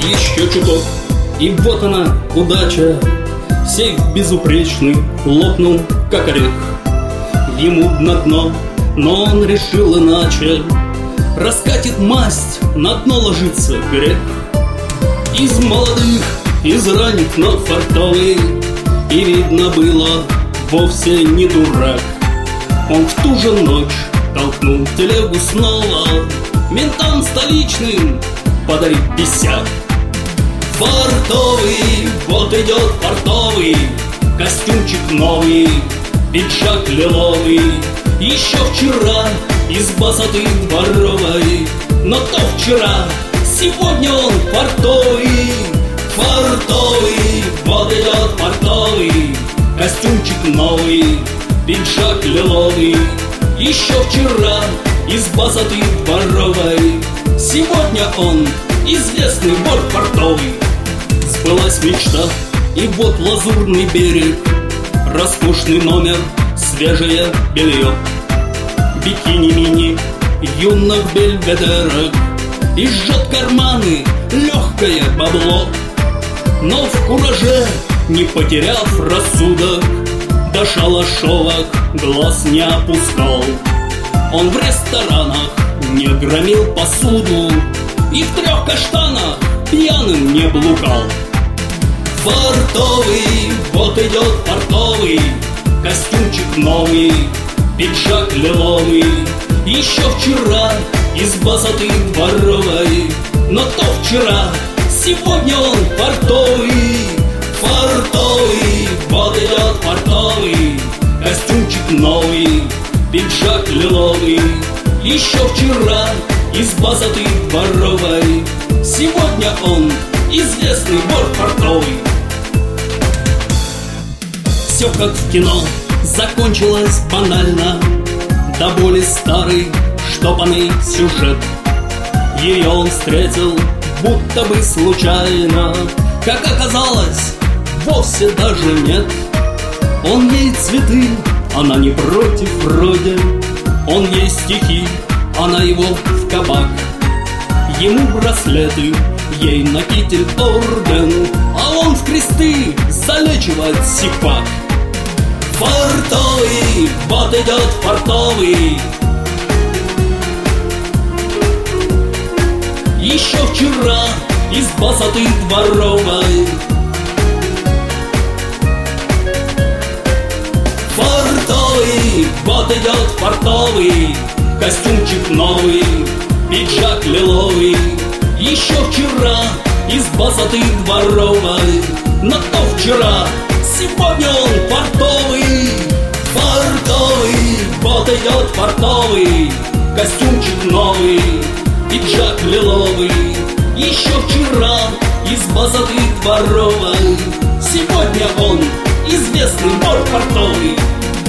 Еще чуток, и вот она, удача. Сейф безупречный лопнул, как орех. Ему на дно, но он решил иначе. Раскатит масть, на дно ложится грех. Из молодых, из ранних, но фартовый, и видно было, вовсе не дурак. Он в ту же ночь толкнул телегу снова, ментам столичным подарить бесяк. Фартовый, вот идет фартовый, костюмчик новый, пиджак лиловый. Еще вчера из босоты дворовой, но то вчера, сегодня он фартовый. Фартовый, вот идет фартовый, костюмчик новый, пиджак лиловый. Еще вчера из босоты дворовой, сегодня он известный вор фартовый. Сбылась мечта, и вот лазурный берег, роскошный номер, свежее белье, бикини-мини юных бельведерок, и жжет карманы легкое бабло. Но в кураже, не потеряв рассудок, до шалашовок глаз не опускал. Он в ресторанах не громил посуду, и в 3 каштанах пьяным не блукал. Фартовый, вот идет фартовый, костюмчик новый, пиджак лиловый. Еще вчера из босоты дворовой, но то вчера, сегодня он фартовый. Фартовый, вот идет фартовый, костюмчик новый, пиджак лиловый. Еще вчера из босоты дворовой, сегодня он известный вор фартовый. Все как в кино закончилось банально, до боли старый штопанный сюжет. Ее он встретил будто бы случайно, как оказалось, вовсе даже нет. Он ей цветы, она не против вроде, он ей стихи, она его в кабак. Ему браслеты, ей на китель орден, а он в кресты залечивать сипак. Фартовый, вот идет фартовый. Еще вчера из босоты дворовой. Фартовый, вот идет фартовый, костюмчик новый, пиджак лиловый. Еще вчера из босоты дворовой, но то вчера, сегодня он фартовый. Фартовый, вот идет фартовый, костюмчик новый, пиджак лиловый. Еще вчера из босоты дворовой, сегодня он известный вор фартовый.